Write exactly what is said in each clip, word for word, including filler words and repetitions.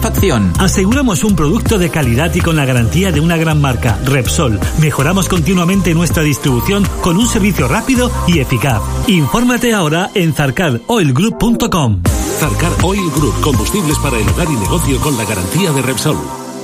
satisfacción. Aseguramos un producto de calidad y con la garantía de una gran marca, Repsol. Mejoramos continuamente nuestra distribución con un servicio rápido y eficaz. Infórmate ahora en zarcar oil group punto com. Zarcar Oil Group, combustibles para el hogar y negocio con la garantía de Repsol.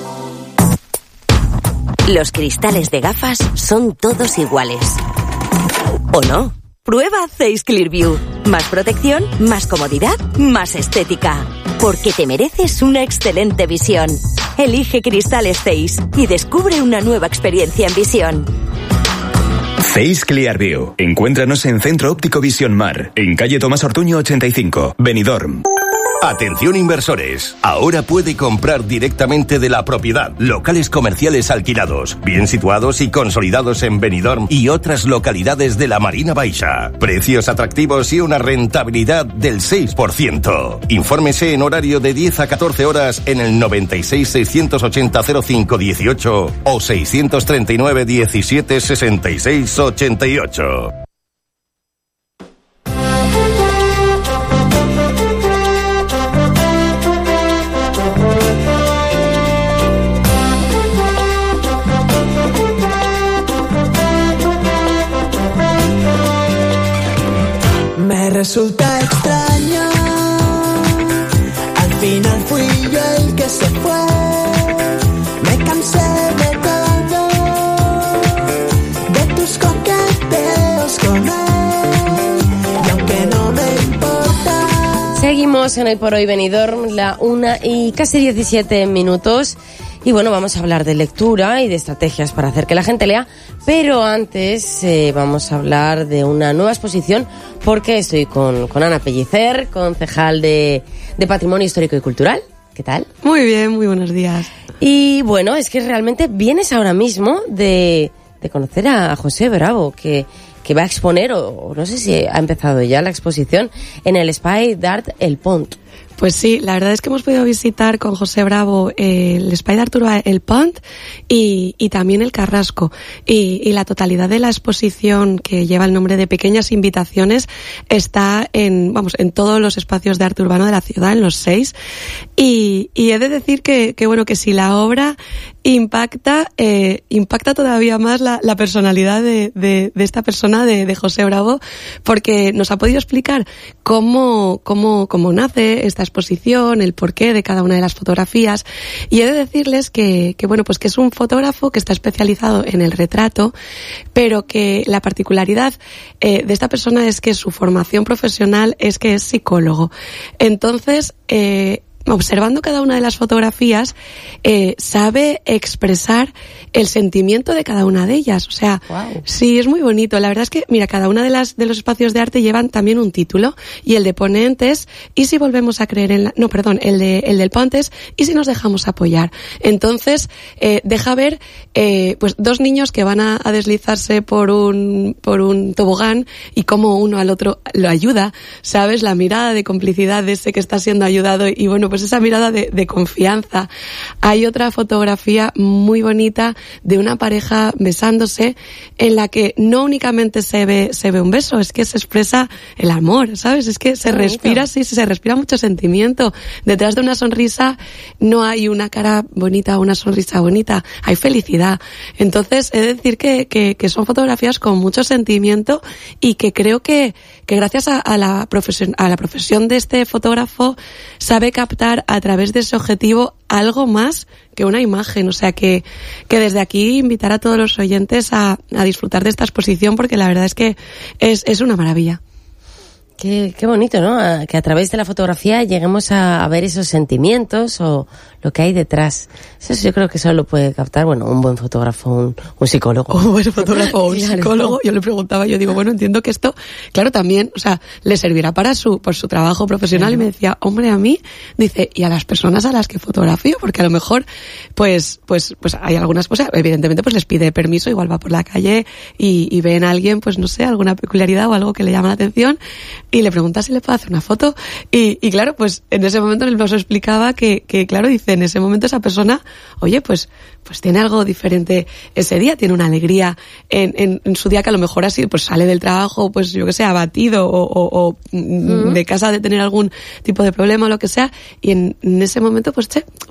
Los cristales de gafas son todos iguales. ¿O no? Prueba Zeiss Clearview. Más protección, más comodidad, más estética. Porque te mereces una excelente visión. Elige cristales Zeiss y descubre una nueva experiencia en visión. Zeiss Clearview. Encuéntranos en Centro Óptico Visión Mar, en calle Tomás Ortuño ochenta y cinco, Benidorm. Atención inversores, ahora puede comprar directamente de la propiedad. Locales comerciales alquilados, bien situados y consolidados en Benidorm y otras localidades de la Marina Baixa. Precios atractivos y una rentabilidad del seis por ciento. Infórmese en horario de diez a catorce horas en el noventa y seis, seiscientos ochenta, cero cinco dieciocho o seiscientos treinta y nueve, diecisiete, sesenta y seis, ochenta y ocho. Me resulta extraño, al final fui yo el que se fue, me cansé de todo, de tus coqueteos con él, y aunque no me importa. Seguimos en Hoy por Hoy Benidorm, la una y casi diecisiete minutos. Y bueno, vamos a hablar de lectura y de estrategias para hacer que la gente lea, pero antes eh, vamos a hablar de una nueva exposición porque estoy con, con Ana Pellicer, concejal de, de Patrimonio Histórico y Cultural. ¿Qué tal? Muy bien, muy buenos días. Y bueno, es que realmente vienes ahora mismo de, de conocer a José Bravo, que, que va a exponer, o, o no sé si ha empezado ya la exposición, en el Espai d'Art El Pont. Pues sí, la verdad es que hemos podido visitar con José Bravo eh, el Espai d'Art Urbà El Pont y, y también el Carrasco. Y, y la totalidad de la exposición, que lleva el nombre de Pequeñas Invitaciones, está en, vamos, en todos los espacios de arte urbano de la ciudad, en los seis. Y, y he de decir que, que bueno, que si la obra impacta, eh, impacta todavía más la, la personalidad de, de, de esta persona, de, de José Bravo, porque nos ha podido explicar cómo, cómo, cómo nace esta exposición, el porqué de cada una de las fotografías. Y he de decirles que, que bueno, pues que es un fotógrafo que está especializado en el retrato, pero que la particularidad eh, de esta persona es que su formación profesional es que es psicólogo. Entonces, eh, observando cada una de las fotografías, eh, sabe expresar el sentimiento de cada una de ellas. O sea, wow. Sí, es muy bonito. La verdad es que, mira, cada una de las de los espacios de arte llevan también un título, y el de ponentes, y si volvemos a creer en la, no, perdón, el de el del pontes, y si nos dejamos apoyar. Entonces, eh, deja ver, eh, pues dos niños que van a, a deslizarse por un por un tobogán, y cómo uno al otro lo ayuda, ¿sabes? La mirada de complicidad de ese que está siendo ayudado, y bueno, pues esa mirada de, de confianza. Hay otra fotografía muy bonita de una pareja besándose, en la que no únicamente se ve se ve un beso, es que se expresa el amor, ¿sabes? Es que se respira, sí, se respira mucho sentimiento. Detrás de una sonrisa no hay una cara bonita o una sonrisa bonita, hay felicidad. Entonces, he de decir que, que, que son fotografías con mucho sentimiento, y que creo que, que gracias a, a la profesión, a la profesión de este fotógrafo, sabe captar a través de ese objetivo algo más que una imagen. O sea que, que desde aquí invitar a todos los oyentes a, a disfrutar de esta exposición, porque la verdad es que es, es una maravilla. Qué, qué bonito, ¿no? A, que a través de la fotografía lleguemos a, a ver esos sentimientos o lo que hay detrás. Eso yo creo que solo lo puede captar, bueno, un buen fotógrafo, un, un psicólogo. Un buen fotógrafo o un Claro. psicólogo. Yo le preguntaba, yo digo, bueno, entiendo que esto, claro, también, o sea, le servirá para su, por su trabajo profesional. Claro. Y me decía, hombre, a mí, dice, y a las personas a las que fotografío, porque a lo mejor, pues, pues, pues hay algunas cosas, evidentemente, pues les pide permiso, igual va por la calle y, y ven a alguien, pues no sé, alguna peculiaridad o algo que le llama la atención, y le pregunta si le puede hacer una foto. Y, y claro, pues en ese momento él nos explicaba que, que claro, dice, en ese momento esa persona, oye, pues, pues tiene algo diferente ese día, tiene una alegría en, en, en su día, que a lo mejor así, pues sale del trabajo, pues yo que sé, abatido, o, o, o uh-huh. de casa de tener algún tipo de problema o lo que sea, y en, en ese momento, pues che,